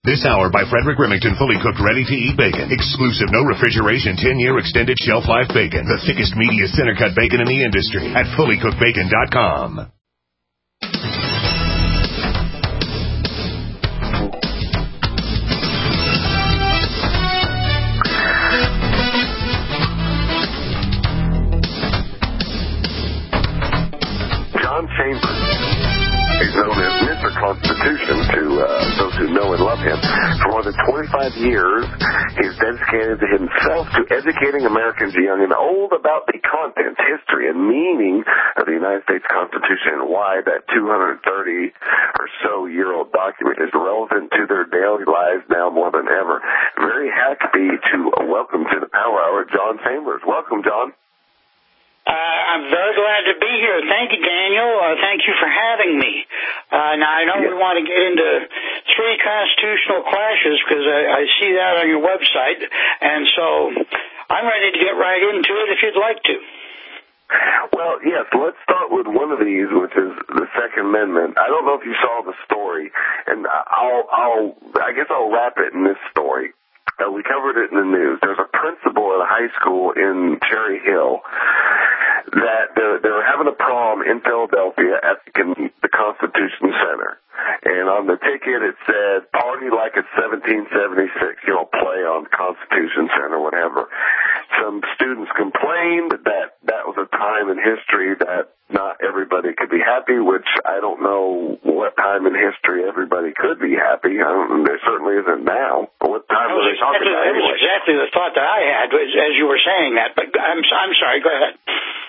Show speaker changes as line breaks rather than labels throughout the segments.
This hour by Frederick Remington, fully cooked, ready-to-eat bacon. Exclusive, no refrigeration, 10-year extended shelf life bacon. The thickest, meatiest, center-cut bacon in the industry at fullycookedbacon.com.
John Chambers is known as Mr. Constitution to those who know and love him. For more than 25 years, he's dedicated himself to educating Americans young and old about the contents, history, and meaning of the United States Constitution and why that 230 or so year old document is relevant to their daily lives now more than ever. Very happy to welcome to the Power Hour John Chambers. Welcome, John.
I'm very glad to be here. Thank you, Daniel. Thank you for having me. Now, I know we want to get into three constitutional clashes because I see that on your website, and so I'm ready to get right into it if you'd like to.
Well, yes, let's start with one of these, which is the Second Amendment. I don't know if you saw the story, and I guess I'll wrap it in this story. We covered it in the news. There's a principal at a high school in Cherry Hill that they were having a prom in Philadelphia at the Constitution Center. And on the ticket it said, party like it's 1776, play on Constitution Center, whatever. Some students complained that that was a time in history that not everybody could be happy, which I don't know what time in history everybody could be happy. There certainly isn't now. What time were they talking about anyway?
That was exactly the thought that I had as you were saying that, but I'm sorry, go ahead.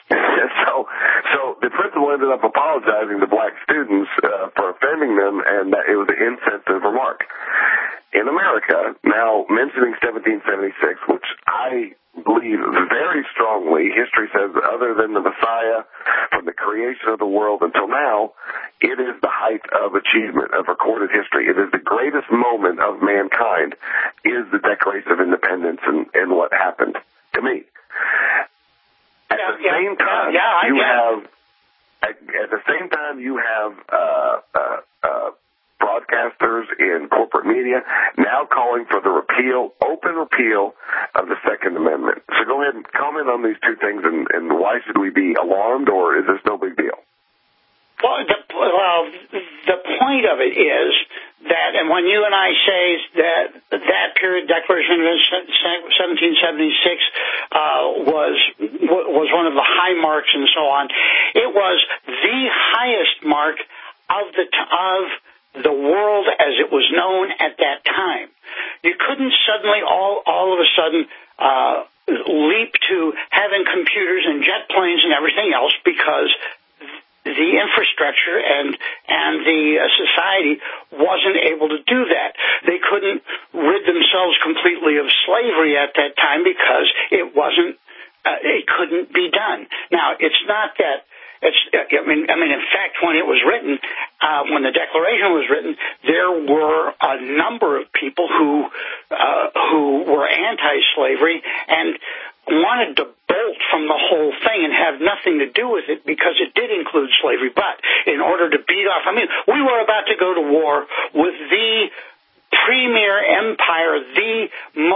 So the principal ended up apologizing to black students for offending them, and that it was an insensitive remark. In America, now mentioning 1776, which I believe very strongly, history says other than the Messiah, from the creation of the world until now, it is the height of achievement of recorded history. It is the greatest moment of mankind, is the Declaration of Independence and what happened to me. At the same time, you have broadcasters in corporate media now calling for the open repeal of the Second Amendment. So go ahead and comment on these two things, and why should we be alarmed, or is this no big deal?
Well, the point of it is that, and when you and I say that period, Declaration of 1776, was one of the high marks and so on, it was the highest mark of the world as it was known at that time. You couldn't suddenly all of a sudden leap to having computers and jet planes and everything else because the infrastructure and the society wasn't able to do that. They couldn't rid themselves completely of slavery at that time because it couldn't be done. Now, it's not that. I mean, in fact, when it was written, when the Declaration was written, there were a number of people who were anti-slavery and wanted to bolt from the whole thing and have nothing to do with it because it did include slavery. But in order to beat off, we were about to go to war with the premier empire, the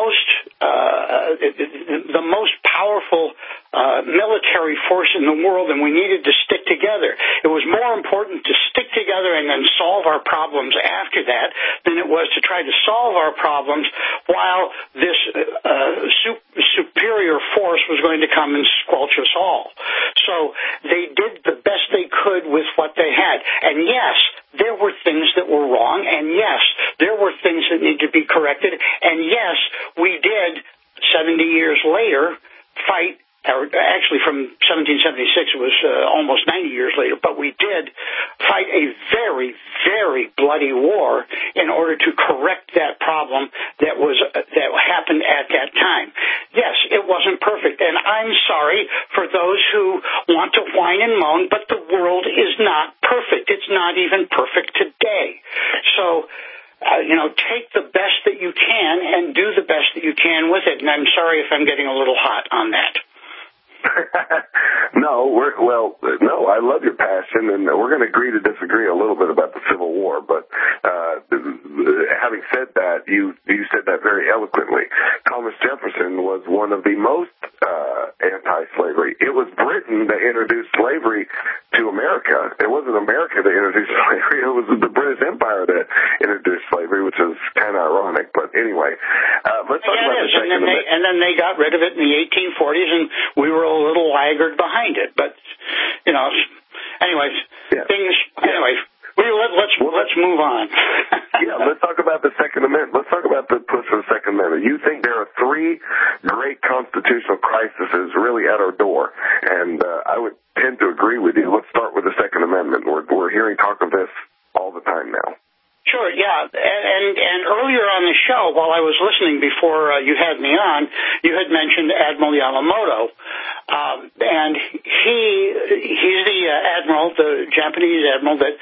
most powerful military force in the world, and we needed to stick together. It was more important to stick together and then solve our problems after that than it was to try to solve our problems while this superior force was going to come and squelch us all. So they did the best they could with what they had. And yes, there were things that were wrong, and yes, there were things that need to be corrected, and yes, we did, 70 years later, fight, or actually from 1776, it was almost 90 years later, but we did fight a very, very bloody war in order to correct that problem that happened at that time. Yes, it wasn't perfect, and I'm sorry for those who want to whine and moan, but the world is not perfect. It's not even perfect today. So, take the best that you can and do the best that you can with it, and I'm sorry if I'm getting a little hot on that.
No, I love your passion, and we're going to agree to disagree a little bit about the Civil War, but having said that, you said that very eloquently. Thomas Jefferson was one of the most anti-slavery. It was Britain that introduced slavery to America. It wasn't America that introduced slavery. It was the British Empire that introduced slavery, which is kind of ironic. But anyway, let's talk about the Second Amendment.
And then they got rid of it in the 1840s, and we were a little laggard behind it. But, anyways, let's move on.
Let's talk about the Second Amendment. Let's talk about the push for the Second Amendment. You think there are three great constitutional crises really at our door, and I would tend to agree with you. Let's start with the Second Amendment. We're hearing talk of this all the time now.
Sure, yeah. And earlier on the show, while I was listening before you had me on, you had mentioned Admiral Yamamoto. And he's the admiral, the Japanese admiral that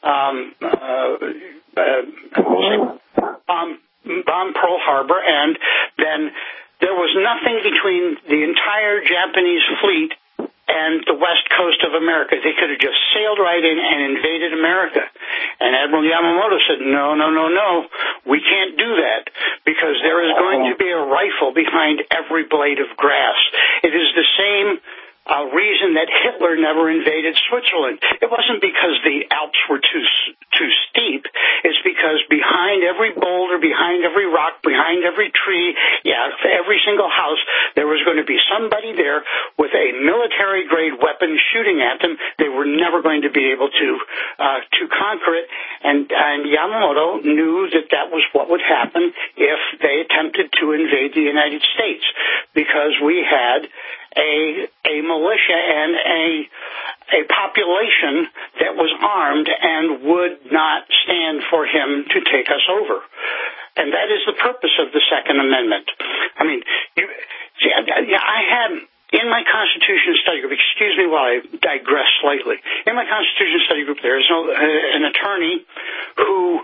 bombed Pearl Harbor, and then there was nothing between the entire Japanese fleet and the west coast of America. They could have just sailed right in and invaded America. And Admiral Yamamoto said, no, we can't do that, because there is going to be a rifle behind every blade of grass. It is the same reason that Hitler never invaded Switzerland. It wasn't because the Alps were too steep. It's because behind every boulder, behind every rock, behind every tree, every single house, there was going to be somebody there with a military-grade weapon shooting at them. They were never going to be able to conquer it. And Yamamoto knew that was what would happen if they attempted to invade the United States, because we had a militia and a population that was armed and would not stand for him to take us over. And that is the purpose of the Second Amendment. I mean, I had in my Constitution Study Group, excuse me while I digress slightly, in my Constitution Study Group there is an attorney who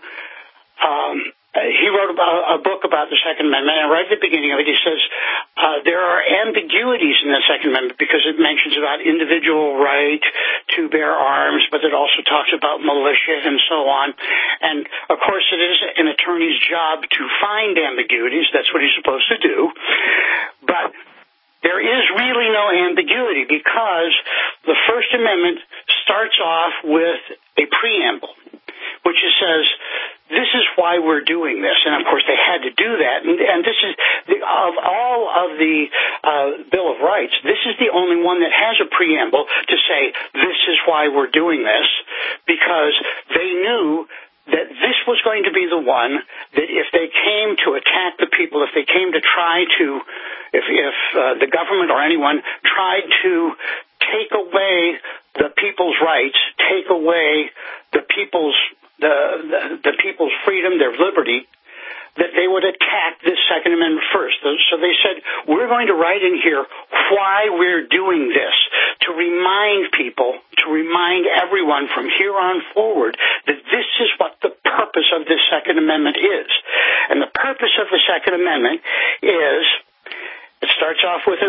he wrote a book about the Second Amendment, and right at the beginning of it he says there are ambiguities in the Second Amendment because it mentions about individual right to bear arms, but it also talks about militia and so on. And, of course, it is an attorney's job to find ambiguities. That's what he's supposed to do. But there is really no ambiguity, because the First Amendment starts off with a preamble, which says, this is why we're doing this. And, of course, they had to do that. And this is, of all of the Bill of Rights, this is the only one that has a preamble to say, this is why we're doing this, because they knew that this was going to be the one that if they came to attack the people, if they came to try to, if the government or anyone tried to take away the people's rights, take away the people's freedom, their liberty, that they would attack this Second Amendment first. So they said, we're going to write in here why we're doing this, to remind people, to remind everyone from here on forward that this is what the purpose of this Second Amendment is. And the purpose of the Second Amendment is, it starts off with a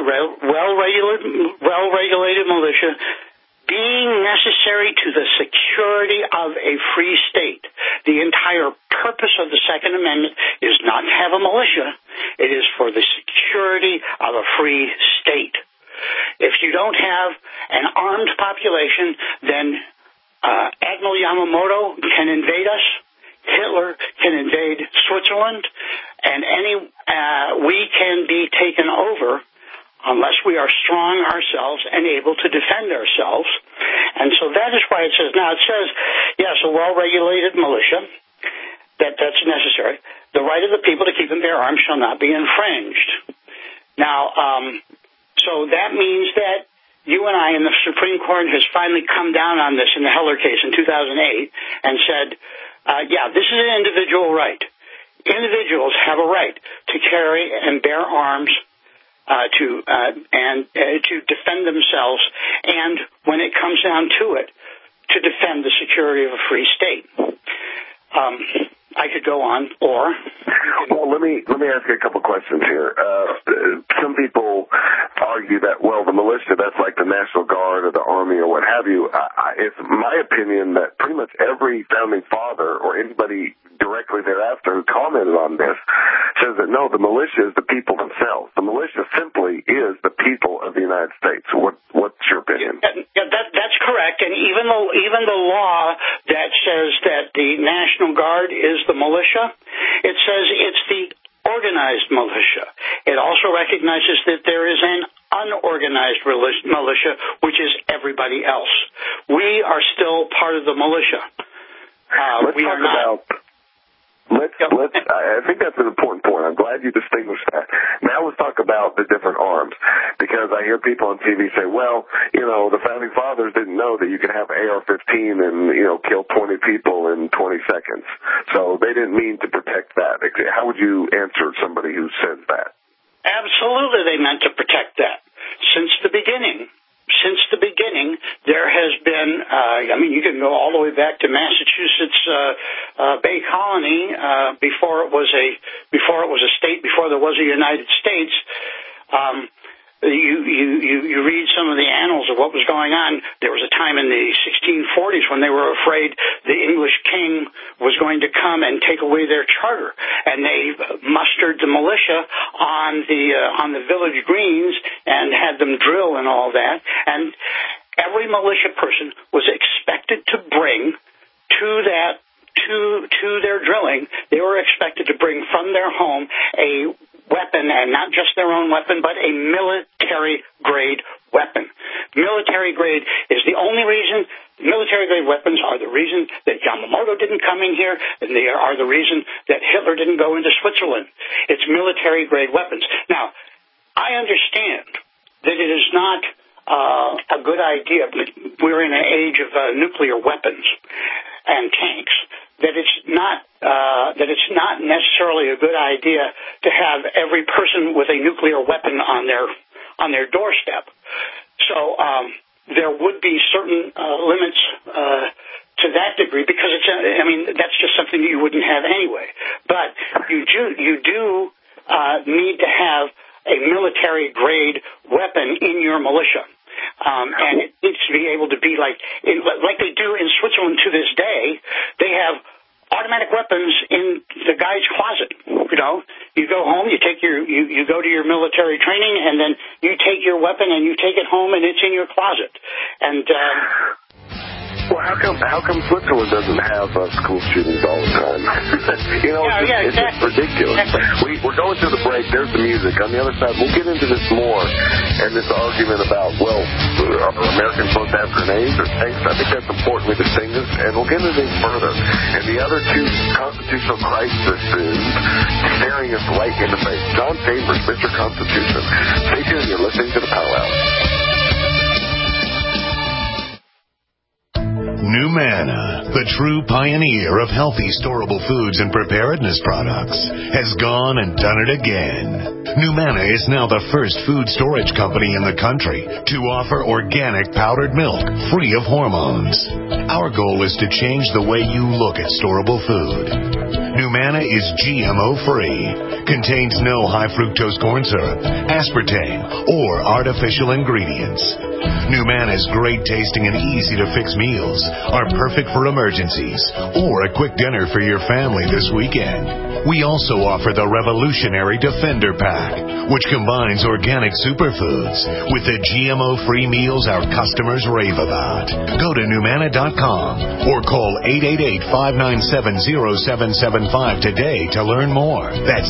well-regulated militia being necessary to the security of a free state. The entire purpose of the Second Amendment is not to have a militia. It is for the security of a free state. If you don't have an armed population, then Admiral Yamamoto can invade us, Hitler can invade Switzerland, and we can be taken over unless we are strong ourselves and able to defend ourselves. And so that is why it says, now it says, yes, a well-regulated militia, that's necessary. The right of the people to keep and bear arms shall not be infringed. Now, so that means that you and I in the Supreme Court has finally come down on this in the Heller case in 2008 and said, this is an individual right. Individuals have a right to carry and bear arms to defend themselves, and when it comes down to it, to defend the security of a free state. I could go on, or...
Well, let me ask you a couple questions here. Some people argue that, well, the militia, that's like the National Guard or the Army or what have you. It's my opinion that pretty much every founding father or anybody directly thereafter who commented on this says that, no, the militia is the people themselves. The militia simply is the people of the United States. What's your opinion?
Yeah, that's correct. And even the law that says that the National Guard is the militia, it says it's the organized militia. It also recognizes that there is an unorganized militia, which is everybody else. We are still part of the militia.
I think that's an important point. I'm glad you distinguished that. Now let's talk about the different arms, because I hear people on TV say, well, the founding fathers didn't know that you could have AR-15 and, kill 20 people in 20 seconds. So they didn't mean to protect that. How would you answer somebody who says that?
Absolutely, they meant to protect that. Since the beginning, there has been, you can go all the way back to Massachusetts Bay Colony before it was a state, before there was a United States. You read some of the annals of what was going on. There was a time in the 1640s when they were afraid the English king was going to come and take away their charter, and they mustered the militia on the village greens and had them drill and all that. And every militia person was expected to bring to their drilling. They were expected to bring from their home a weapon, and not just their own weapon, but a military-grade weapon. Military-grade is the only reason. Military-grade weapons are the reason that Yamamoto didn't come in here, and they are the reason that Hitler didn't go into Switzerland. It's military-grade weapons. Now, I understand that it is not a good idea. We're in an age of nuclear weapons and tanks. That it's not necessarily a good idea to have every person with a nuclear weapon on their doorstep. So there would be certain limits to that degree, because that's just something you wouldn't have anyway. But you do need to have a military grade weapon in your militia. And it needs to be able to be like they do in Switzerland to this day. They have automatic weapons in the guy's closet. You go home, you go to your military training, and then you take your weapon and you take it home, and it's in your closet. And
well, how come Switzerland doesn't have school shootings all the time? It's just ridiculous. Exactly. We're going to the break. There's the music. On the other side, we'll get into this more and this argument about, well, are Americans supposed to have grenades or tanks? I think that's important we distinguish, and we'll get into this further. And the other two constitutional crises staring us right in the face. John Chambers, Mr. Constitution. Stay tuned. You're listening to the Power Hour.
NuManna, the true pioneer of healthy storable foods and preparedness products, has gone and done it again. NuManna is now the first food storage company in the country to offer organic powdered milk free of hormones. Our goal is to change the way you look at storable food. NuManna is GMO-free, contains no high fructose corn syrup, aspartame, or artificial ingredients. NuManna's great tasting and easy to fix meals are perfect for emergencies or a quick dinner for your family this weekend. We also offer the revolutionary Defender Pack, which combines organic superfoods with the GMO-free meals our customers rave about. Go to NuManna.com or call 888-597-0775 today to learn more. That's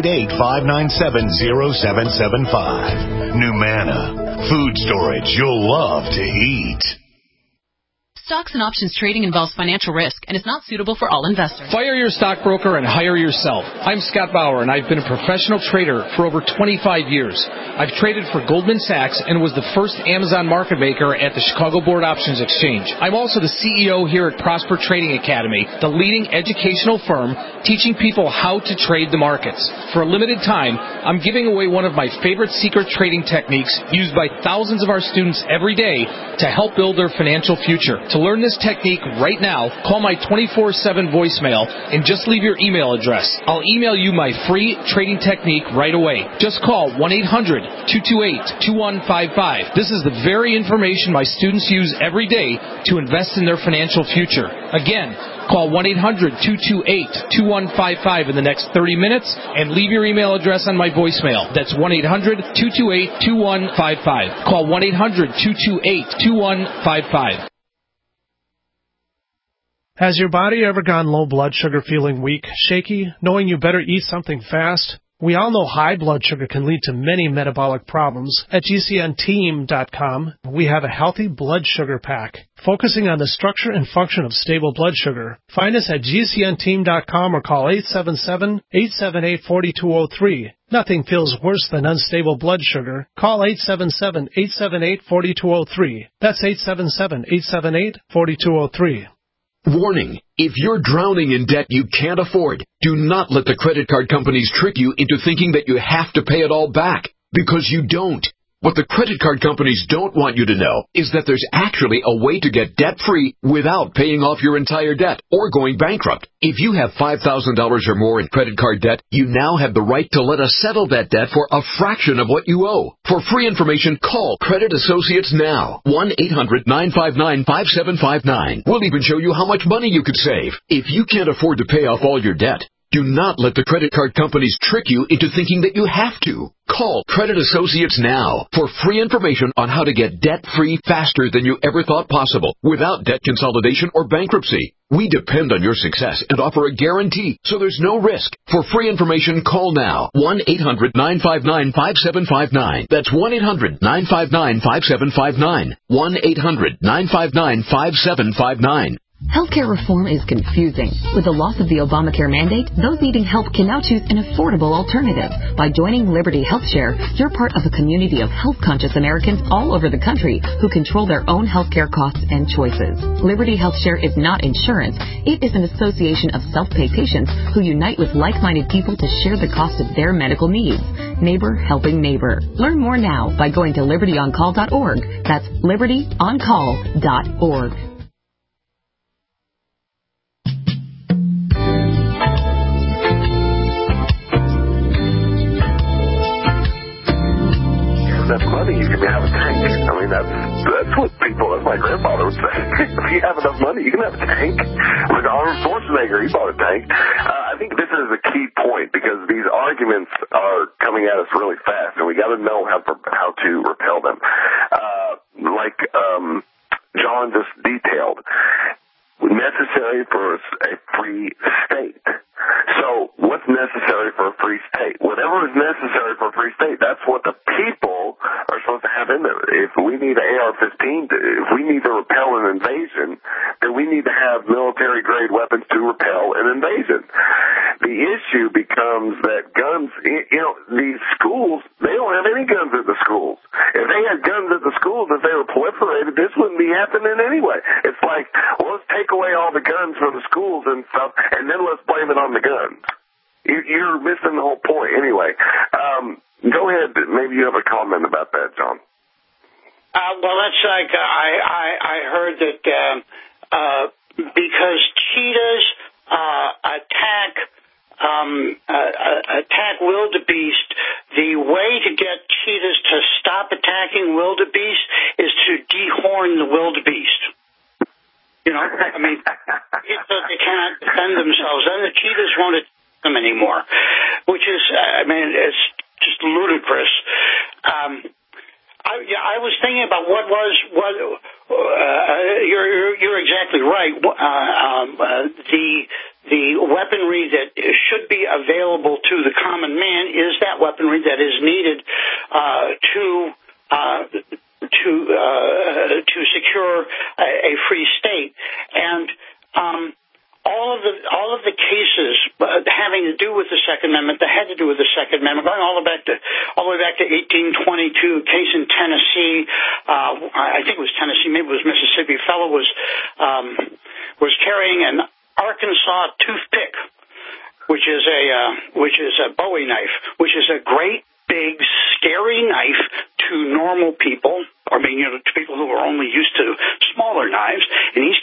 888-597-0775. NuManna, food storage you'll love to eat.
Stocks and options trading involves financial risk and is not suitable for all investors.
Fire your stockbroker and hire yourself. I'm Scott Bauer, and I've been a professional trader for over 25 years. I've traded for Goldman Sachs and was the first Amazon market maker at the Chicago Board Options Exchange. I'm also the CEO here at Prosper Trading Academy, the leading educational firm teaching people how to trade the markets. For a limited time, I'm giving away one of my favorite secret trading techniques used by thousands of our students every day to help build their financial future. To To learn this technique right now, call my 24/7 voicemail and just leave your email address. I'll email you my free trading technique right away. Just call 1-800-228-2155. This is the very information my students use every day to invest in their financial future. Again, call 1-800-228-2155 in the next 30 minutes and leave your email address on my voicemail. That's 1-800-228-2155. Call 1-800-228-2155.
Has your body ever gone low blood sugar, feeling weak, shaky, knowing you better eat something fast? We all know high blood sugar can lead to many metabolic problems. At GCNteam.com, we have a healthy blood sugar pack, focusing on the structure and function of stable blood sugar. Find us at GCNteam.com or call 877-878-4203. Nothing feels worse than unstable blood sugar. Call 877-878-4203. That's 877-878-4203.
Warning, if you're drowning in debt you can't afford, do not let the credit card companies trick you into thinking that you have to pay it all back, because you don't. What the credit card companies don't want you to know is that there's actually a way to get debt-free without paying off your entire debt or going bankrupt. If you have $5,000 or more in credit card debt, you now have the right to let us settle that debt for a fraction of what you owe. For free information, call Credit Associates now. 1-800-959-5759. We'll even show you how much money you could save. If you can't afford to pay off all your debt, do not let the credit card companies trick you into thinking that you have to. Call Credit Associates now for free information on how to get debt-free faster than you ever thought possible without debt consolidation or bankruptcy. We depend on your success and offer a guarantee, so there's no risk. For free information, call now. 1-800-959-5759. That's 1-800-959-5759. 1-800-959-5759.
Healthcare reform is confusing. With the loss of the Obamacare mandate, those needing help can now choose an affordable alternative. By joining Liberty HealthShare, you're part of a community of health-conscious Americans all over the country who control their own healthcare costs and choices. Liberty HealthShare is not insurance. It is an association of self-pay patients who unite with like-minded people to share the cost of their medical needs. Neighbor helping neighbor. Learn more now by going to libertyoncall.org. That's libertyoncall.org.
Enough money, you can have a tank. I mean, that's what that's my grandfather would say. If you have enough money, you can have a tank. With Arnold Schwarzenegger, he bought a tank. I think this is a key point because these arguments are coming at us really fast, and we got to know how to repel them. Like John just detailed, necessary for a free state. So what's necessary for a free state? Whatever is necessary for a free state, that's what the people are supposed to have in there. If we need an AR-15, if we need to repel an invasion, then we need to have military-grade weapons to repel an invasion. The issue becomes that guns, these schools, they don't have any guns at the schools. If they had guns at the schools, if they were proliferated, this wouldn't be happening anyway. It's like, well, let's take away all the guns from the schools and stuff, and then let's blame it on the guns. You're missing the whole point. Anyway, go ahead. Maybe you have a comment about that, John.
Well, that's like I heard that because cheetahs attack wildebeest, the way to get cheetahs to stop attacking wildebeest is to dehorn the wildebeest. I mean, they cannot defend themselves, and the cheetahs won't attack them anymore, which is, it's just ludicrous. I was thinking about you're exactly right. The weaponry that should be available to the common man is that weaponry that is needed to secure a free state, and all of the cases having to do with the Second Amendment that had to do with the Second Amendment, going all the way back to 1822, a case in Tennessee. I think it was Tennessee, maybe it was Mississippi. A fellow was carrying an Arkansas toothpick, which is a Bowie knife, which is a great big scary knife to normal people, to people who are only used to smaller knives, and he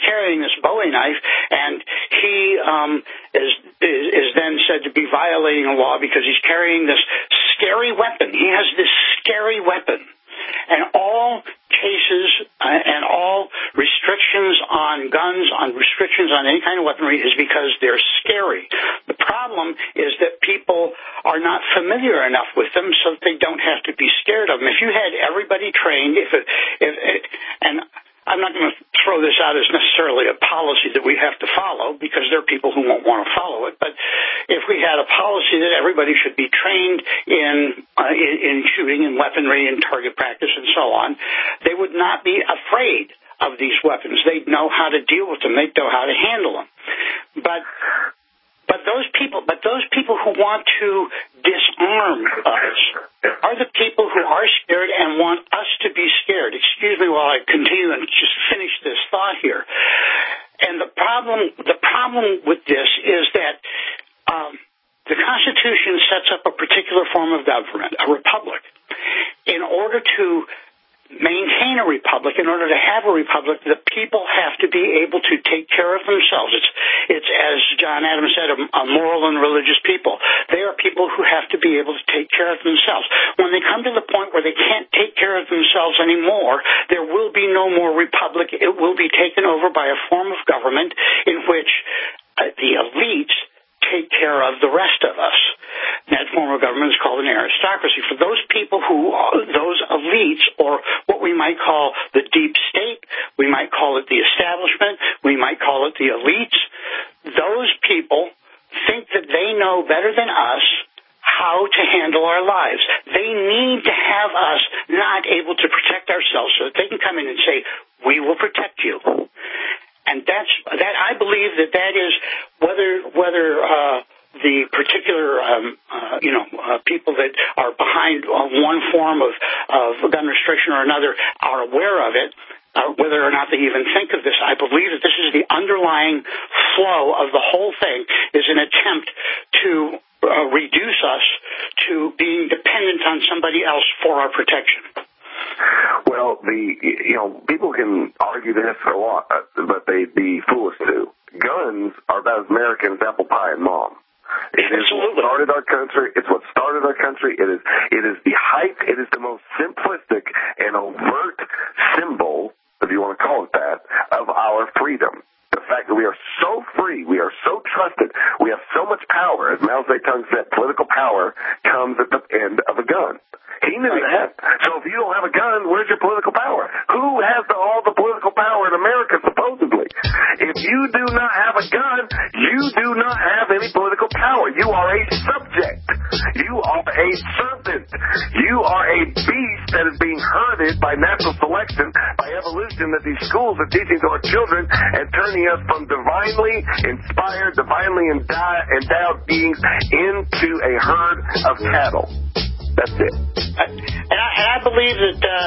breaking a law because he's carrying this scary weapon. He has this scary weapon. And all cases and all restrictions on guns, on restrictions on any kind of weaponry is because they're scary. The problem is that people are not familiar enough with them so that they don't have to be scared of them. If you had everybody trained, and I'm not going to throw this out as necessarily a policy that we have to follow because there are people who won't want to follow it, but if we had a policy that everybody should be trained in shooting and weaponry and target practice and so on, they would not be afraid of these weapons. They'd know how to deal with them. They'd know how to handle them. But those people who want to disarm us are the people who are scared and want us to be scared. Excuse me while I continue and just finish this thought here. And the problem with this is that the Constitution sets up a particular form of government, a republic. In order to maintain a republic, in order to have a republic, the people have to be able to take care of themselves. It's as John Adams said, a moral and religious people. They are people who have to be able to take care of themselves. When they come to the point where they can't take care of themselves anymore, there will be no more republic. It will be taken over by a form of government in which the elites take care of the rest of us. That form of government is called an aristocracy. For those people those elites, or what we might call the deep state, we might call it the establishment, we might call it the elites, those people think that they know better than us how to handle our lives. They need to have us not able to protect ourselves so that they can come in and say, we will protect you. And that I believe that is whether the particular people that are behind one form of gun restriction or another are aware of it, whether or not they even think of this. I believe that this is the underlying flow of the whole thing, is an attempt to reduce us to being dependent on somebody else for our protection.
Well, people can argue this a lot, but they'd be foolish to. Guns are about as American as apple pie and mom. It is what started our country. It's what started our country. It is the height. It is the most simplistic and overt symbol, if you want to call it that, of our freedom. The fact that we are so free, we are so trusted, we have so much power. As Mao Zedong said, political power comes at the end of a gun. He knew that. So if you don't have a gun, where's your political power? Who has all the political power in America, supposedly? If you do not have a gun, you do not have any political power. You are a subject. You are a servant. You are a beast that is being herded by natural selection, by evolution, that these schools are teaching to our children and turning us from divinely inspired, divinely endowed beings into a herd of cattle. That's it.
And I believe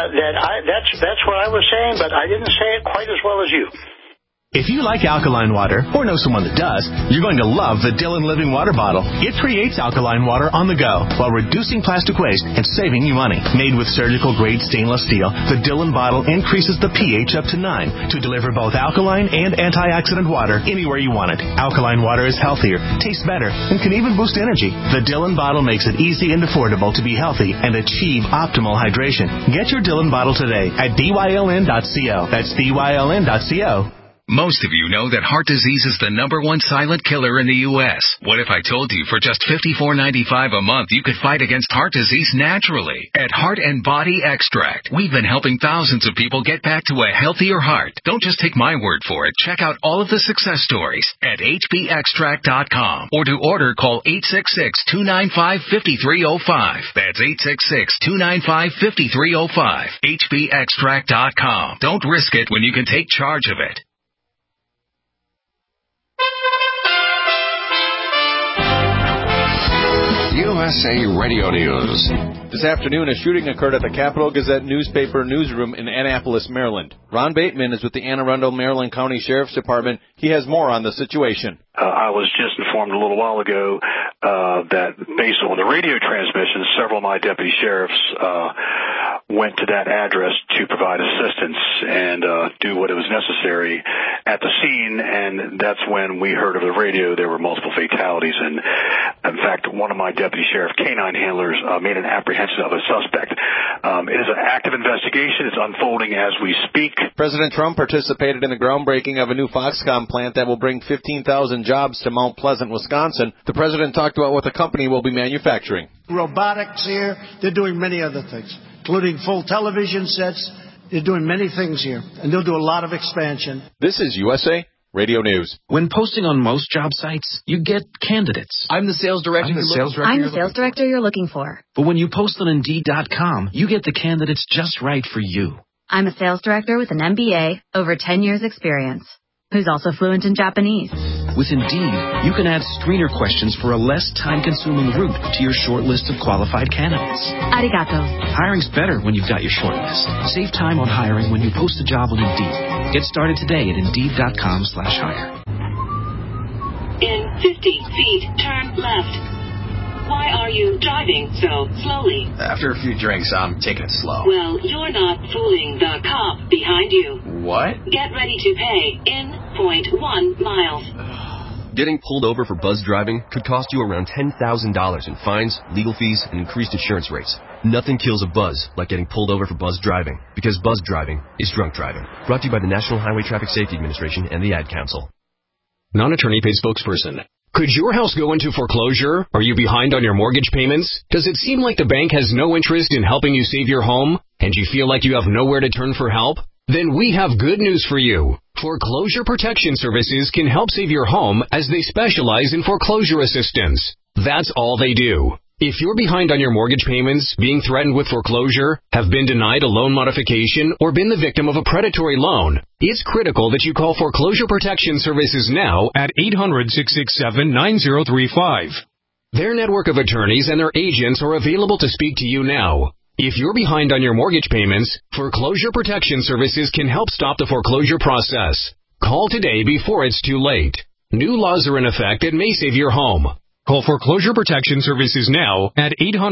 that's what I was saying, but I didn't say it quite as well as you.
If you like alkaline water, or know someone that does, you're going to love the Dillon Living Water Bottle. It creates alkaline water on the go while reducing plastic waste and saving you money. Made with surgical-grade stainless steel, the Dillon bottle increases the pH up to 9 to deliver both alkaline and antioxidant water anywhere you want it. Alkaline water is healthier, tastes better, and can even boost energy. The Dillon bottle makes it easy and affordable to be healthy and achieve optimal hydration. Get your Dillon bottle today at dyln.co. That's dyln.co.
Most of you know that heart disease is the #1 silent killer in the U.S. What if I told you for just $54.95 a month you could fight against heart disease naturally? At Heart and Body Extract, we've been helping thousands of people get back to a healthier heart. Don't just take my word for it. Check out all of the success stories at hbextract.com. Or to order, call 866-295-5305. That's 866-295-5305. hbextract.com. Don't risk it when you can take charge of it.
USA Radio News.
This afternoon, a shooting occurred at the Capital Gazette newspaper newsroom in Annapolis, Maryland. Ron Bateman is with the Anne Arundel, Maryland County Sheriff's Department. He has more on the situation.
I was just informed a little while ago that based on the radio transmissions, several of my deputy sheriffs went to that address to provide assistance and do what was necessary at the scene, and that's when we heard over the radio there were multiple fatalities. And in fact, one of my deputy sheriff canine handlers made an apprehension of a suspect. It is an active investigation. It's unfolding as we speak.
President Trump participated in the groundbreaking of a new Foxconn plant that will bring 15,000 jobs to Mount Pleasant, Wisconsin. The president talked about what the company will be manufacturing.
Robotics here. They're doing many other things, including full television sets. They're doing many things here, and they'll do a lot of expansion.
This is USA Radio News.
When posting on most job sites, you get candidates.
I'm the sales director.
I'm the sales director you're looking for.
But when you post on Indeed.com, you get the candidates just right for you.
I'm a sales director with an MBA, over 10 years experience, who's also fluent in Japanese.
With Indeed, you can add screener questions for a less time-consuming route to your short list of qualified candidates.
Arigato.
Hiring's better when you've got your short list. Save time on hiring when you post a job on Indeed. Get started today at Indeed.com/hire.
In 50 feet, turn left. Why are you driving so slowly?
After a few drinks, I'm taking it slow.
Well, you're not fooling the cop behind you.
What?
Get ready to pay in 0.1 miles.
Getting pulled over for buzz driving could cost you around $10,000 in fines, legal fees, and increased insurance rates. Nothing kills a buzz like getting pulled over for buzz driving, because buzz driving is drunk driving. Brought to you by the National Highway Traffic Safety Administration and the Ad Council.
Non-attorney paid spokesperson. Could your house go into foreclosure? Are you behind on your mortgage payments? Does it seem like the bank has no interest in helping you save your home? And you feel like you have nowhere to turn for help? Then we have good news for you. Foreclosure Protection Services can help save your home as they specialize in foreclosure assistance. That's all they do. If you're behind on your mortgage payments, being threatened with foreclosure, have been denied a loan modification, or been the victim of a predatory loan, it's critical that you call Foreclosure Protection Services now at 800-667-9035. Their network of attorneys and their agents are available to speak to you now. If you're behind on your mortgage payments, Foreclosure Protection Services can help stop the foreclosure process. Call today before it's too late. New laws are in effect that may save your home. Call Foreclosure Protection Services now at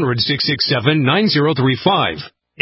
800-667-9035.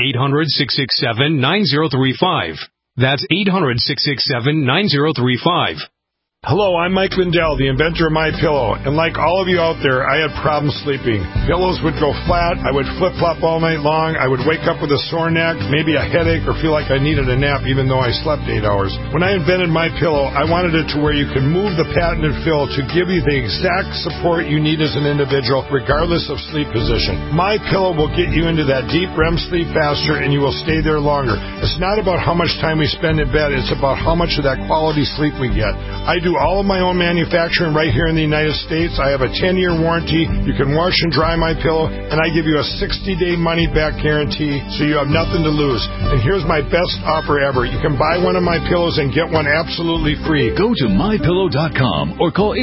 800-667-9035. That's 800-667-9035.
Hello, I'm Mike Lindell, the inventor of MyPillow, and like all of you out there, I had problems sleeping. Pillows would go flat, I would flip-flop all night long, I would wake up with a sore neck, maybe a headache, or feel like I needed a nap even though I slept 8 hours. When I invented MyPillow, I wanted it to where you could move the patented fill to give you the exact support you need as an individual, regardless of sleep position. MyPillow will get you into that deep REM sleep faster, and you will stay there longer. It's not about how much time we spend in bed, it's about how much of that quality sleep we get. I do all of my own manufacturing right here in the United States. I have a 10-year warranty. You can wash and dry MyPillow, and I give you a 60-day money-back guarantee, so you have nothing to lose. And here's my best offer ever. You can buy one of my pillows and get one absolutely free.
Go to MyPillow.com or call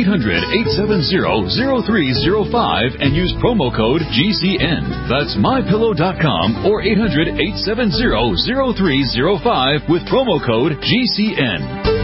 800-870-0305 and use promo code GCN. That's MyPillow.com or 800-870-0305 with promo code GCN.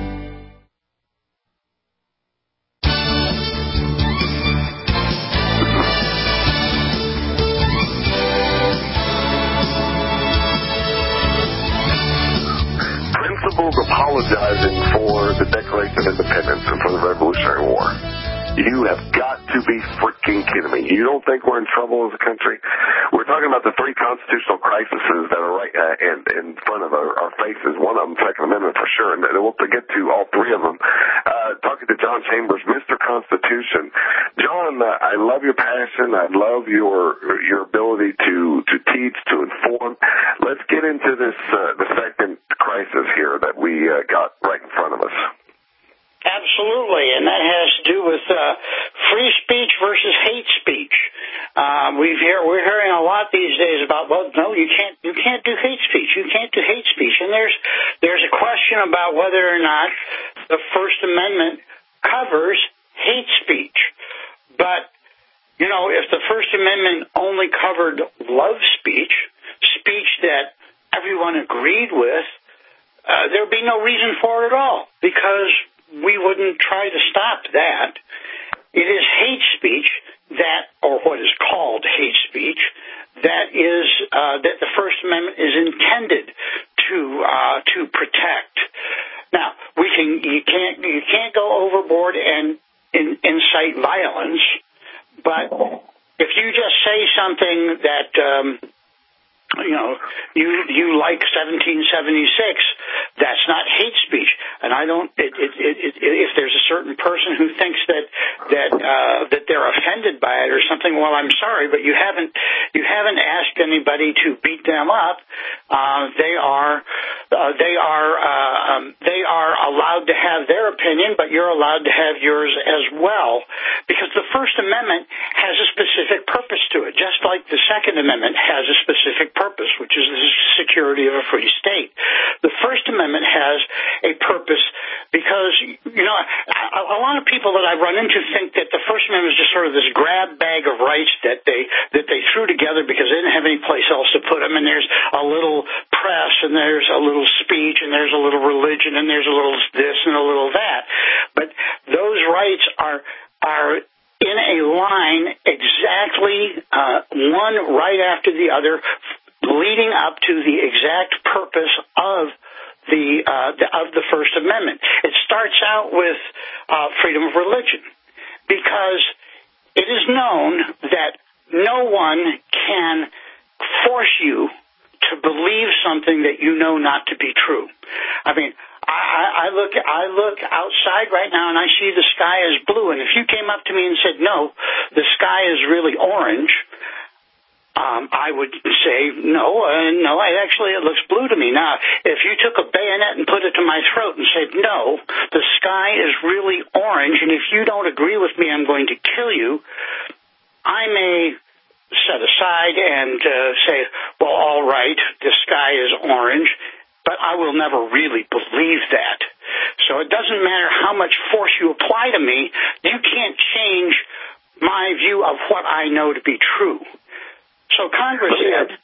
Apologizing for the Declaration of Independence and for the Revolutionary War. You have got to be freaking kidding me. You don't think we're in trouble as a country? We're talking about the three constitutional crises that are right in front of our faces. One of them, Second Amendment for sure, and we'll get to all three of them. Talking to John Chambers, Mr. Constitution. John, I love your passion. I love your ability to teach, to inform. Let's get into this the second crisis here that we got right in front of us.
Absolutely, and that has to do with free speech versus hate speech. We're hearing a lot these days about, well, no, you can't do hate speech. You can't do hate speech, and there's a question about whether or not the First Amendment covers hate speech. But if the First Amendment only covered love speech that everyone agreed with, there'd be no reason for it at all, because we wouldn't try to stop that. It is hate speech or what is called hate speech, that the First Amendment is intended to protect. Now, you can't go overboard and incite violence, but if you just say something that you like 1776, that's not hate speech. And I don't. If there's a certain person who thinks that they're offended by it or something, well, I'm sorry, but you haven't asked anybody to beat them up. They are allowed to have their opinion, but you're allowed to have yours as well, because the First Amendment has a specific purpose to it, just like the Second Amendment has a specific purpose, which is the security of a free state. The First Amendment has a purpose because, a lot of people that I run into think that the First Amendment is just sort of this grab bag of rights that they threw together because they didn't have any place else to put them, and there's a little press, and there's a little speech, and there's a little religion, and there's a little this and a little that. But those rights are in a line exactly one right after the other, leading up to the exact purpose of the First Amendment. It starts out with freedom of religion, because it is known that no one can force you to believe something that you know not to be true. I mean, I look outside right now and I see the sky is blue, and if you came up to me and said, no, the sky is really orange, I would say, no, it looks blue to me. Now, if you took a bayonet and put it to my throat and said, no, the sky is really orange, and if you don't agree with me, I'm going to kill you, I may set aside and say, well, all right, the sky is orange, but I will never really believe that. So it doesn't matter how much force you apply to me, you can't change my view of what I know to be true. So Congress said,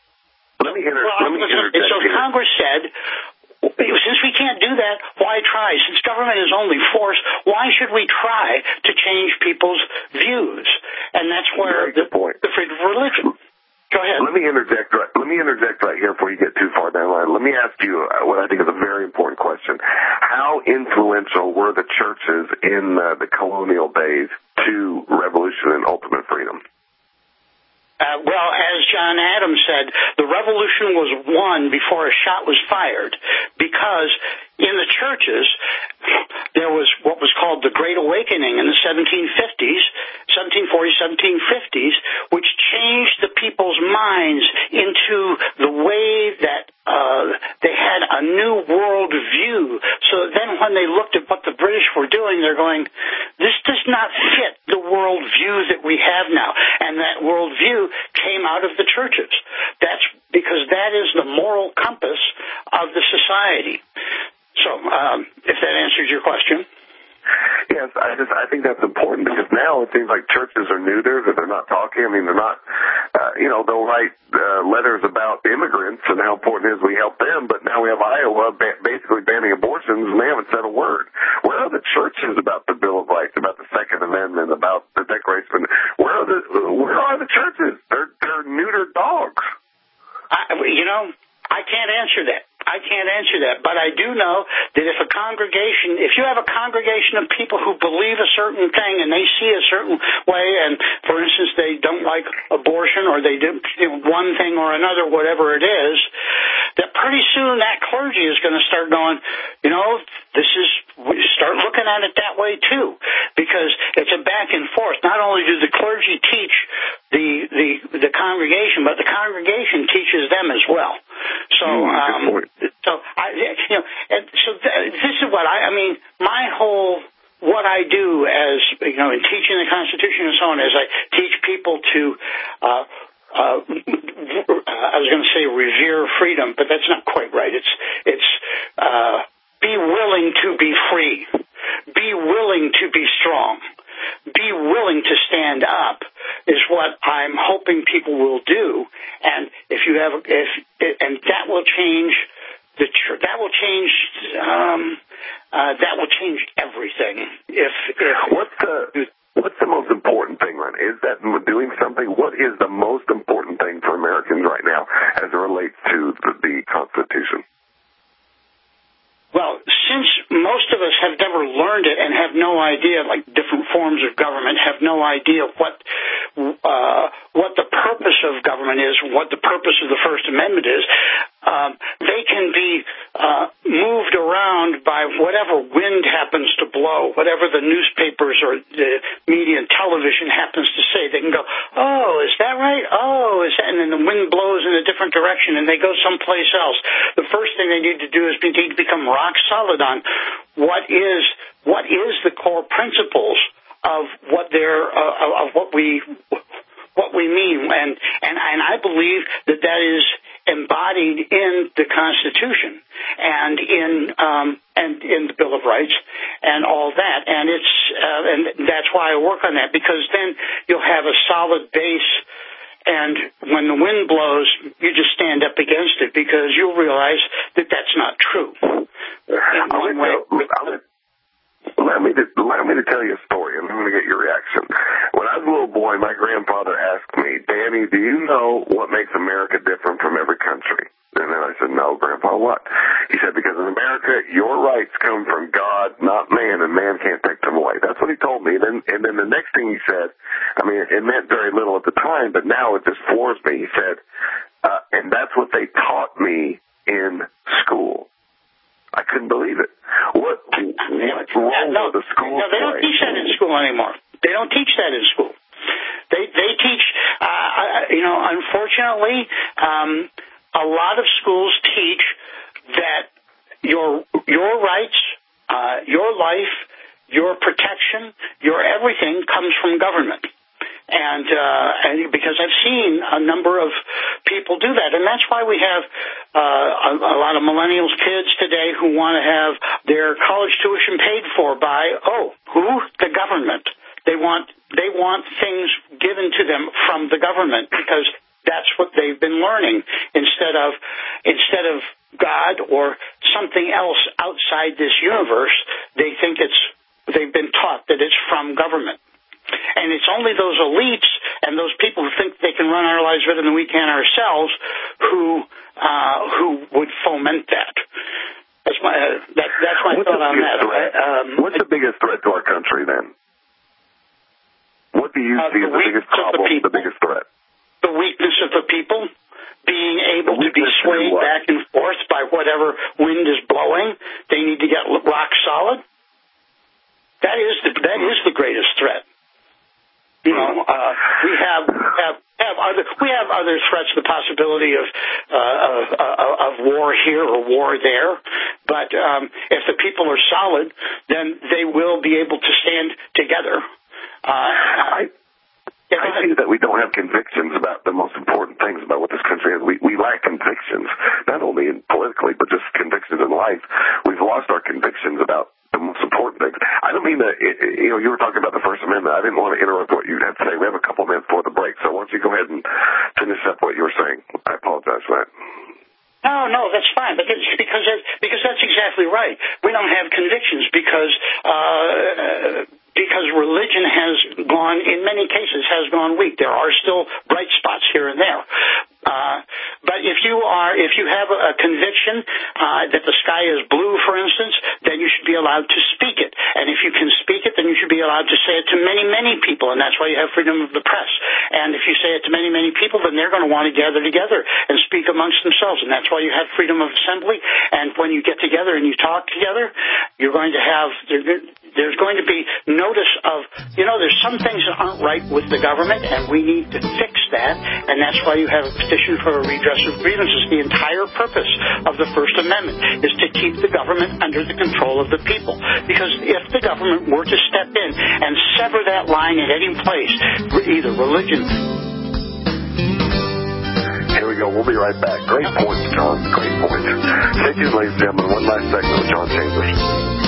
Congress said, since we can't do that, why try? Since government is only force, why should we try to change people's views? And that's where the freedom of religion. Go ahead.
Let me interject right here before you get too far down the line. Let me ask you what I think is a very important question. How influential were the churches in the colonial days to revolution and ultimate freedom?
Well, as John Adams said, the revolution was won before a shot was fired, because in the churches there was what was called the Great Awakening in the 1740s, 1750s, which changed the people's minds into the way that they had a new world view. So then when they looked at what the British were doing, they're going, this does not fit the world view that we have now. And that world view came out of the churches. That's because that is the moral compass of the society. So, if that answers your question.
Yes, I think that's important, because now it seems like churches are neutered, or they're not talking. I mean, they're not, they'll write letters about immigrants and how important it is we help them, but now we have Iowa basically banning abortions, and they haven't said a word. Where are the churches about the Bill of Rights, about the Second Amendment, about the Declaration? Where are the churches? They're neutered dogs.
I can't answer that. But I do know that if you have a congregation of people who believe a certain thing and they see a certain way, and for instance, they don't like abortion, or they do one thing or another, whatever it is, that pretty soon that clergy is going to start going, we start looking at it that way too, because it's a back and forth. Not only do the clergy teach the congregation, but the congregation teaches them as well. So, this is what what I do as, in teaching the Constitution and so on, is I teach people to, I was going to say revere freedom, but that's not quite right. It's be willing to be free. Be willing to be strong. Be willing to stand up is what I'm hoping people will do, and that will change everything.
What's the most important thing, Len? Is that doing something? What is the most important thing for Americans right now as it relates to
us have never learned it and have no idea, like different forms of government, have no idea what the purpose of government is, what the purpose of the First Amendment is. They can be moved around by whatever wind happens to blow, whatever the newspapers or the media and television happens to say. They can go, oh, is that right? Oh, is that? And then the wind blows in a different direction and they go someplace else. The first thing they need to do is need to become rock solid on what is the core principles of what we mean, and I believe that is embodied in the Constitution and in the Bill of Rights and all that, and and that's why I work on that, because then you'll have a solid base. And when the wind blows, you just stand up against it because you'll realize that that's not true.
Allow me to tell you a story, and I'm going to get your reaction. When I was a little boy, my grandfather asked me, Danny, do you know what makes America different from every country? And then I said, no, Grandpa, what? He said, because in America, your rights come from God, not man, and man can't take them away. That's what he told me. And then the next thing he said, I mean, it meant very little at the time, but now it just floors me. He said, and that's what they taught me in school. I couldn't believe it. What role the school
No, they don't teach that in school anymore. They don't teach that in school. They teach, unfortunately, a lot of schools teach that your rights, your life, your protection, your everything comes from government. And because I've seen a number of people do that, and that's why we have a lot of millennials kids today who want to have their college tuition paid for by the government. They want things given to them from the government because that's what they've been learning instead of God or something else outside this universe. They think they've been taught that it's from government. And it's only those elites and those people who think they can run our lives better than we can ourselves who would foment that. That's my thought on that.
What's the biggest threat to our country then? What do you see as the biggest problem, the biggest threat?
The weakness of the people, being able to be swayed back and forth by whatever wind is blowing. They need to get rock solid. That is the greatest threat. We have other threats, the possibility of war here or war there. But if the people are solid, then they will be able to stand together.
I see that we don't have convictions about the most important things about what this country is. We lack convictions, not only politically, but just convictions in life. We've lost our convictions about the most important things. I don't mean that, you were talking about the First Amendment. I didn't want to interrupt what you had to say. We have a couple minutes before the break, so why don't you go ahead and finish up what you were saying. I apologize for that.
No, that's fine. Because that's exactly right. We don't have convictions because religion has gone, in many cases, has gone weak. There are still bright spots here and there. But if you have a conviction that the sky is blue, for instance, then you should be allowed to speak it. And if you can speak it, then you should be allowed to say it to many, many people, and that's why you have freedom of the press. And if you say it to many, many people, then they're going to want to gather together and speak amongst themselves, and that's why you have freedom of assembly. And when you get together and you talk together, you're going to have there's going to be notice of, there's some things that aren't right with the government, and we need to fix that, and that's why you have a petition for a redress of grievances. The entire purpose of the First Amendment is to keep the government under the control of the people. Because if the government were to step in and sever that line at any place, either religion...
Here we go. We'll be right back. Great points, John. Great points. Stay tuned, ladies and gentlemen. One last segment with John Chambers.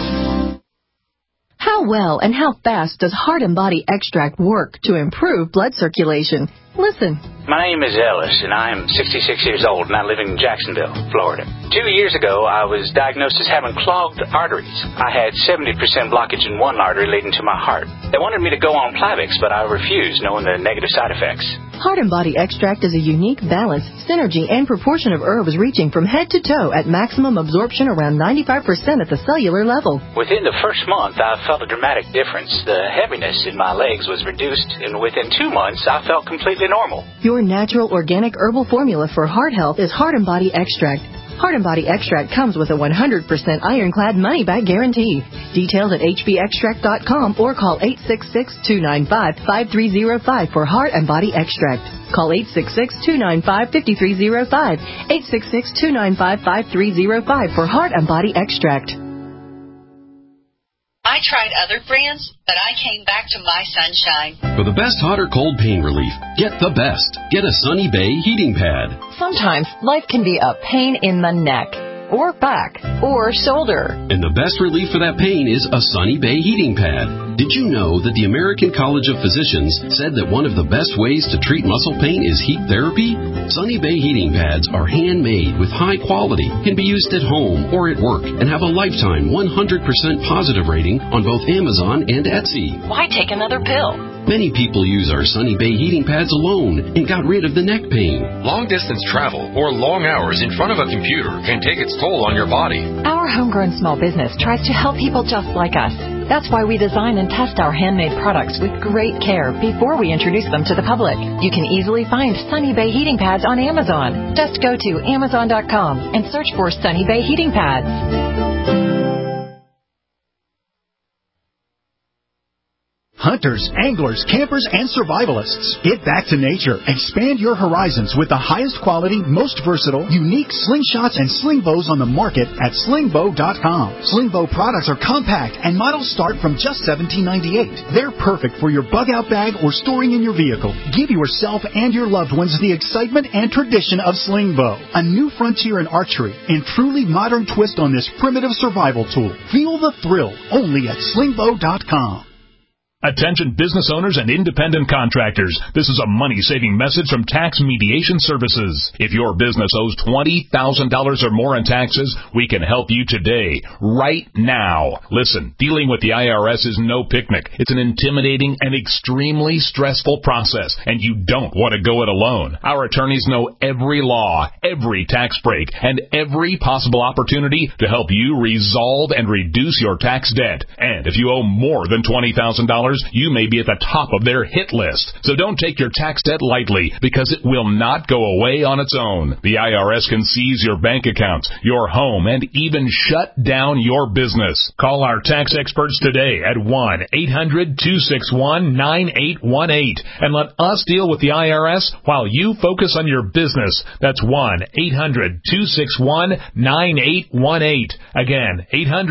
How well and how fast does Heart and Body Extract work to improve blood circulation?
Listen.
My name is Ellis, and I am 66 years old, and I live in Jacksonville, Florida. 2 years ago, I was diagnosed as having clogged arteries. I had 70% blockage in one artery leading to my heart. They wanted me to go on Plavix, but I refused, knowing the negative side effects.
Heart and Body Extract is a unique balance, synergy, and proportion of herbs reaching from head to toe at maximum absorption around 95% at the cellular level.
Within the first month, I felt a dramatic difference. The heaviness in my legs was reduced, and within 2 months, I felt completely normal.
Your natural organic herbal formula for heart health is Heart and Body Extract. Heart and Body Extract comes with a 100% ironclad money-back guarantee. Details at hbextract.com or call 866-295-5305 for Heart and Body Extract. Call 866-295-5305, 866-295-5305 for Heart and Body Extract.
I tried other brands, but I came back to My Sunshine.
For the best hot or cold pain relief, get the best. Get a Sunny Bay heating pad.
Sometimes life can be a pain in the neck, or back, or shoulder.
And the best relief for that pain is a Sunny Bay heating pad. Did you know that the American College of Physicians said that one of the best ways to treat muscle pain is heat therapy? Sunny Bay heating pads are handmade with high quality, can be used at home or at work, and have a lifetime 100% positive rating on both Amazon and Etsy.
Why take another pill?
Many people use our Sunny Bay heating pads alone and got rid of the neck pain.
Long-distance travel or long hours in front of a computer can take its toll on your body.
Our homegrown small business tries to help people just like us. That's why we design and test our handmade products with great care before we introduce them to the public. You can easily find Sunny Bay heating pads on Amazon. Just go to Amazon.com and search for Sunny Bay heating pads.
Hunters, anglers, campers, and survivalists. Get back to nature. Expand your horizons with the highest quality, most versatile, unique slingshots and sling bows on the market at slingbow.com. Slingbow products are compact and models start from just $17.98. They're perfect for your bug-out bag or storing in your vehicle. Give yourself and your loved ones the excitement and tradition of Slingbow, a new frontier in archery and truly modern twist on this primitive survival tool. Feel the thrill only at slingbow.com.
Attention business owners and independent contractors. This is a money-saving message from Tax Mediation Services. If your business owes $20,000 or more in taxes, we can help you today, right now. Listen, dealing with the IRS is no picnic. It's an intimidating and extremely stressful process, and you don't want to go it alone. Our attorneys know every law, every tax break, and every possible opportunity to help you resolve and reduce your tax debt. And if you owe more than $20,000, you may be at the top of their hit list. So don't take your tax debt lightly, because it will not go away on its own. The IRS can seize your bank accounts, your home, and even shut down your business. Call our tax experts today at 1-800-261-9818 and let us deal with the IRS while you focus on your business. That's 1-800-261-9818. Again,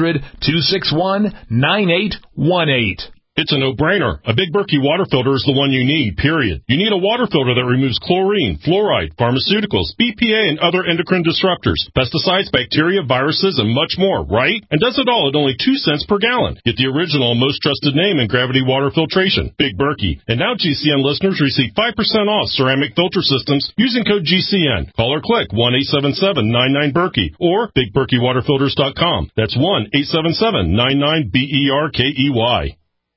800-261-9818.
It's a no-brainer. A Big Berkey water filter is the one you need, period. You need a water filter that removes chlorine, fluoride, pharmaceuticals, BPA, and other endocrine disruptors, pesticides, bacteria, viruses, and much more, right? And does it all at only 2 cents per gallon. Get the original and most trusted name in gravity water filtration, Big Berkey. And now GCN listeners receive 5% off ceramic filter systems using code GCN. Call or click 1-877-99-BERKEY or BigBerkeyWaterFilters.com. That's 1-877-99-BERKEY.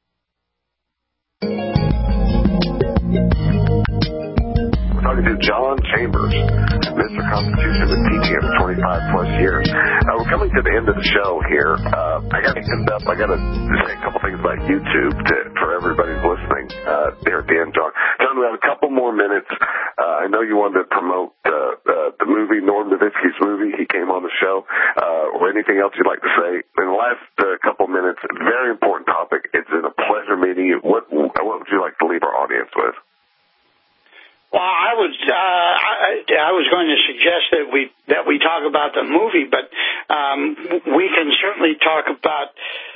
We're talking to John Chambers, Mr. Constitution, been teaching it for 25 plus years. We're coming to the end of the show here. I got to end up. I got to say a couple things about YouTube for everybody who's listening there at the end, John. John, we have a couple more minutes. I know you wanted to promote the movie, Norm Nowitzki's movie. He came on the show. Or anything else you'd like to say? In the last couple minutes, very important topic. It's been a pleasure meeting you. What would you like to leave our audience with?
Well, I was going to suggest that we talk about the movie, but we can certainly talk about.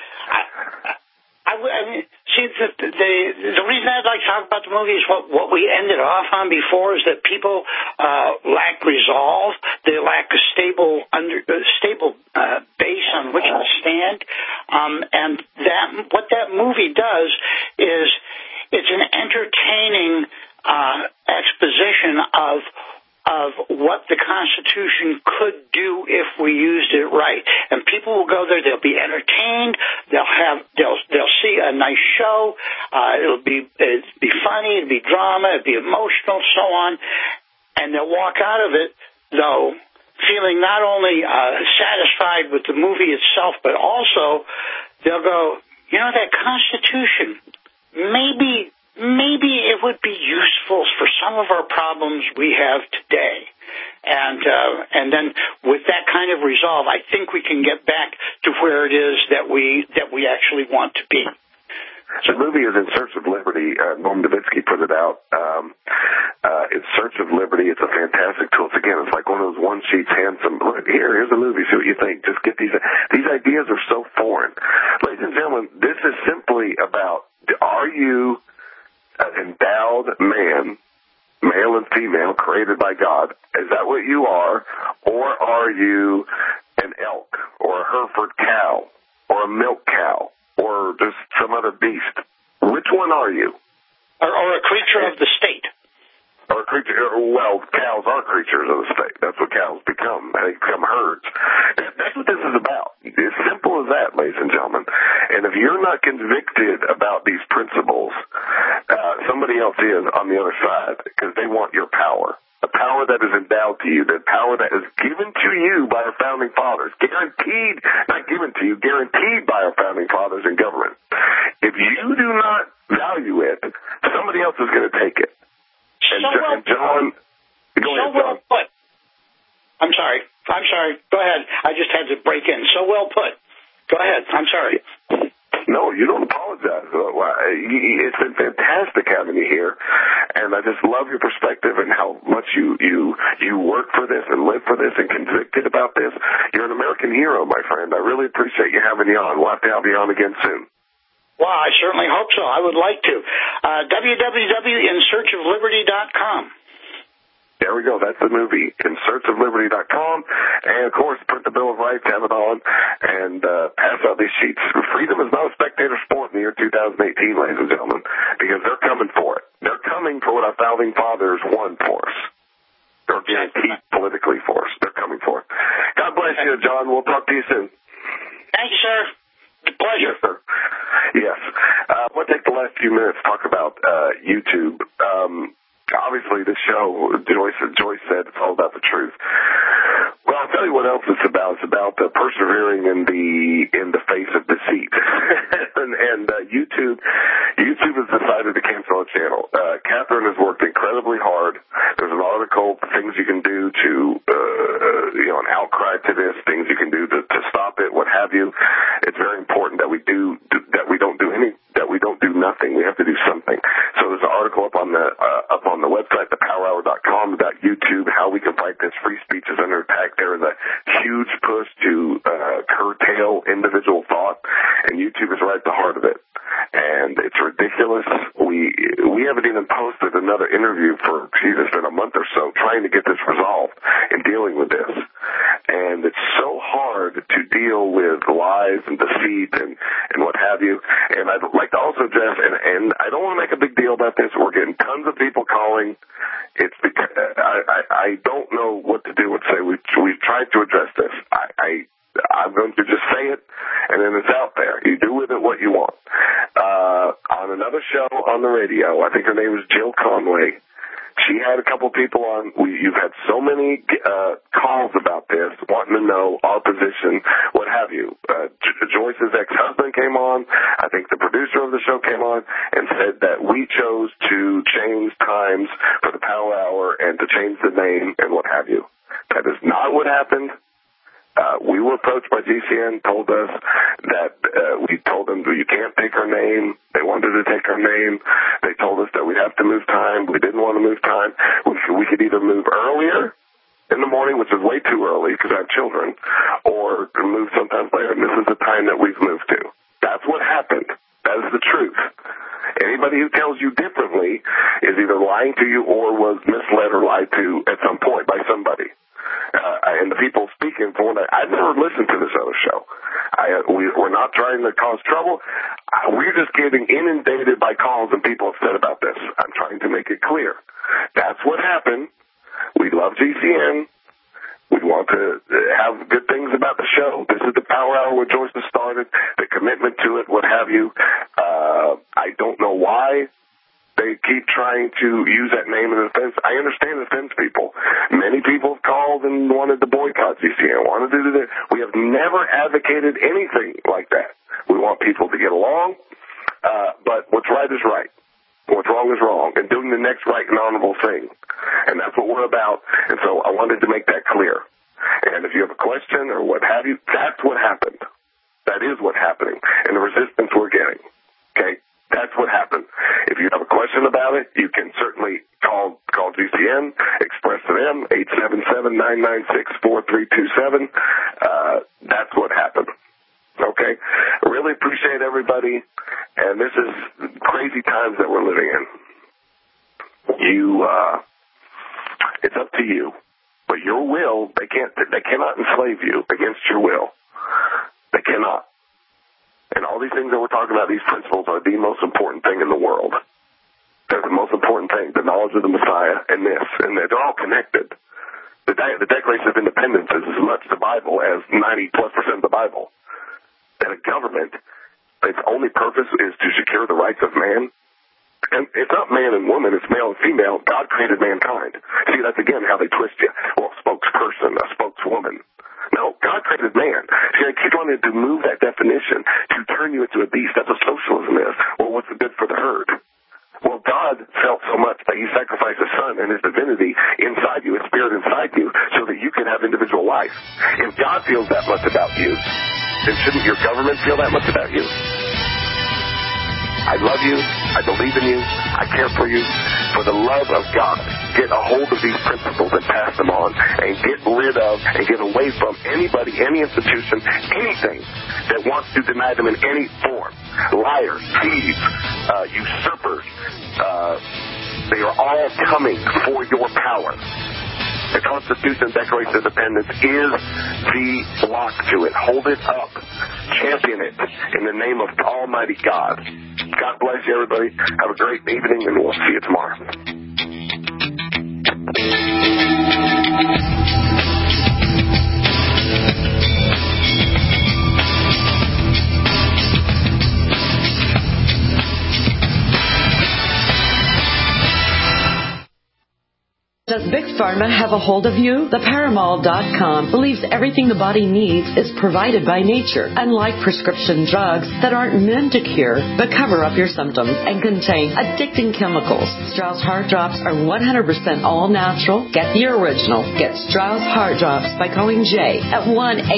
The reason I'd like to talk about the movie is what we ended off on before is that people lack resolve. They lack a stable base on which to stand, and what that movie does is it's an entertaining exposition of what the Constitution could do if we used it right. And people will go there, they'll be entertained, they'll see a nice show, it'll be funny, it'll be drama, it'll be emotional, so on, and they'll walk out of it, though, feeling not only satisfied with the movie itself, but also they'll go, that Constitution, maybe it would be useful for some of our problems we have today. And then with that kind of resolve, I think we can get back to where it is that we actually want to be.
The movie is In Search of Liberty. Norm Nowitzki put it out. In Search of Liberty. It's a fantastic tool. It's like one of those one sheets, handsome. Look, here's a movie. See what you think. Just get these ideas are so foreign. Ladies and gentlemen, this is simply about, are you an endowed man, male and female, created by God? Is that what you are? Or are you an elk or a Hereford cow or a milk cow or just some other beast? Which one are you?
Or a creature of the state.
Or a creature, well, cows are creatures of the state. That's what cows become. They become herds. That's what this is about. As simple as that, ladies and gentlemen. And if you're not convicted about these principles, somebody else is on the other side, because they want your power. The power that is endowed to you, the power that is given to you by our founding fathers, guaranteed, not given to you, guaranteed by our founding fathers in government. If you do not value it, somebody else is going to take it. And John, go ahead, John.
Put. I'm sorry. Go ahead. I just had to break in. So well put. Go ahead. I'm sorry.
No, you don't apologize. It's been fantastic having you here, and I just love your perspective and how much you work for this and live for this and convicted about this. You're an American hero, my friend. I really appreciate you having you on. We'll have to have you on again soon.
Well, I certainly hope so. I would like to. www.insearchofliberty.com.
There we go. That's the movie, InSearchOfLiberty.com. And, of course, print the Bill of Rights, have it on, and pass out these sheets. Freedom is not a spectator sport in the year 2018, ladies and gentlemen, because they're coming for it. They're coming for what our founding fathers won for us. Or guaranteed politically for us. They're coming for it. God bless you, John. We'll talk to you soon.
Thank you, sir. Pleasure.
Yes, sir. Yes. I want to take the last few minutes to talk about YouTube. Obviously, this show, Joyce said, it's all about the truth. Well, I'll tell you what else it's about. It's about persevering in the face of deceit. and YouTube has decided to cancel a channel. Catherine has worked incredibly hard. There's an article, things you can do to, an outcry to this, things you can do to stop it, what have you. It's very important that we don't do nothing. We have to do something. So there's an article up on the website, thepowerhour.com, about YouTube, how we can fight this. Free speech is under attack. There is a huge push to curtail individual thought, and YouTube is right at the heart of it. And it's ridiculous. We haven't even posted another interview for, it's been a month or so, trying to get this resolved and dealing with this. And it's so hard to deal with lies and deceit and what have you. And I'd like to also address, and I don't want to make a big deal about this. We're getting tons of people calling. It's because I don't know what to do and say. We've tried to address this. I'm going to just say it, and then it's out there. You do with it what you want. On another show on the radio, I think her name was Jill Conway, she had a couple people on. You've had so many calls about this, wanting to know our position, what have you. Joyce's ex-husband came on. I think the producer of the show came on and said that we chose to change times for the Power Hour and to change the name and what have you. That is not what happened. We were approached by GCN, told us that we told them you can't take our name. They wanted to take our name. They told us that we'd have to move time. We didn't want to move time. We could either move earlier in the morning, which is way too early because I have children, or move sometimes later. And this is the time that we've moved to. That's what happened. That is the truth. Anybody who tells you differently is either lying to you or was misled or lied to at some point by somebody. And the people speaking for that, I've never listened to this other show. We're not trying to cause trouble. We we're just getting inundated by calls and people upset about this. I'm trying to make it clear. That's what happened. We love GCN. We want to have good things about the show. This is the Power Hour where Joyce has started, the commitment to it, what have you. I don't know why they keep trying to use that name in offense. I understand it offends people. Many people have called and wanted to boycott GCN, wanted to do this. We have never advocated anything like that. We want people to get along, but what's right is right. What's wrong is wrong, and doing the next right and honorable thing. And that's what we're about, and so I wanted to make that clear. And if you have a question or what have you, that's what happened. That is what's happening, and the resistance we're getting. Okay? That's what happened. If you have a question about it, you can certainly call GCN, express to them, 877-996-4327. That's what happened. Okay? I really appreciate everybody, and this is crazy times that we're living in. It's up to you. But your will, they cannot enslave you against your will. They cannot. And all these things that we're talking about, these principles, are the most important thing in the world. They're the most important thing, the knowledge of the Messiah and this. And they're all connected. The Declaration of Independence is as much the Bible as 90+% of the Bible. That a government, its only purpose is to secure the rights of man. And it's not man and woman, it's male and female. God created mankind. See, that's again how they twist you. Well, a spokesperson, a spokeswoman. No, God created man. See, they keep wanting to move that definition to turn you into a beast. That's what socialism is. Well, what's the good for the herd? Well, God felt so much that he sacrificed his son and his divinity inside you, his spirit inside you, so that you can have individual life. If God feels that much about you, then shouldn't your government feel that much about you? I love you. I believe in you. I care for you. For the love of God, get a hold of these principles and pass them on, and get rid of and get away from anybody, any institution, anything that wants to deny them in any form. Liars, thieves, usurpers, they are all coming for your power. The Constitution, Declaration of Independence is the block to it. Hold it up. Champion it in the name of Almighty God. God bless you, everybody. Have a great evening, and we'll see you tomorrow.
Does Big Pharma have a hold of you? TheParamal.com believes everything the body needs is provided by nature, unlike prescription drugs that aren't meant to cure but cover up your symptoms and contain addicting chemicals. Strauss Heart Drops are 100% all natural. Get the original. Get Strauss Heart Drops by calling Jay at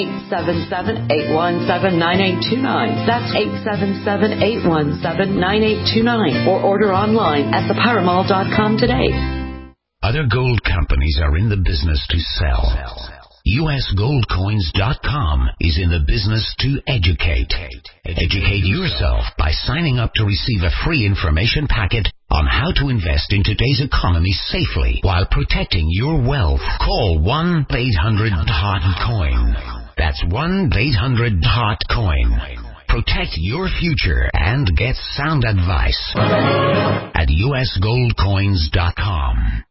1-877-817-9829. That's 877-817-9829. Or order online at TheParamal.com today.
Other gold companies are in the business to sell. USGoldCoins.com is in the business to educate. Educate yourself by signing up to receive a free information packet on how to invest in today's economy safely while protecting your wealth. Call 1-800-HOT-COIN. That's 1-800-HOT-COIN. Protect your future and get sound advice at USGoldCoins.com.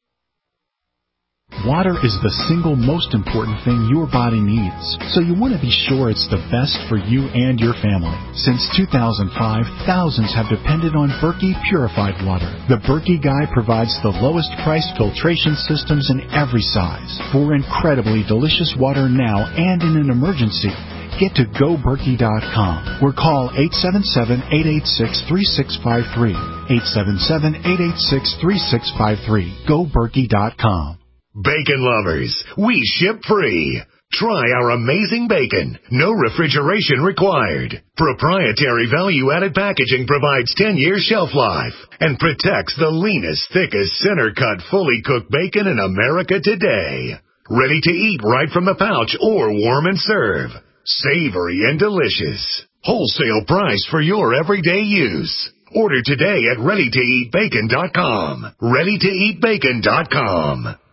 Water is the single most important thing your body needs, so you want to be sure it's the best for you and your family. Since 2005, thousands have depended on Berkey purified water. The Berkey Guy provides the lowest priced filtration systems in every size for incredibly delicious water now and in an emergency. Get to GoBerkey.com or call 877-886-3653. 877-886-3653. GoBerkey.com.
Bacon lovers, we ship free. Try our amazing bacon. No refrigeration required. Proprietary value-added packaging provides 10-year shelf life and protects the leanest, thickest, center-cut, fully cooked bacon in America today. Ready to eat right from the pouch or warm and serve. Savory and delicious. Wholesale price for your everyday use. Order today at ReadyToEatBacon.com. ReadyToEatBacon.com.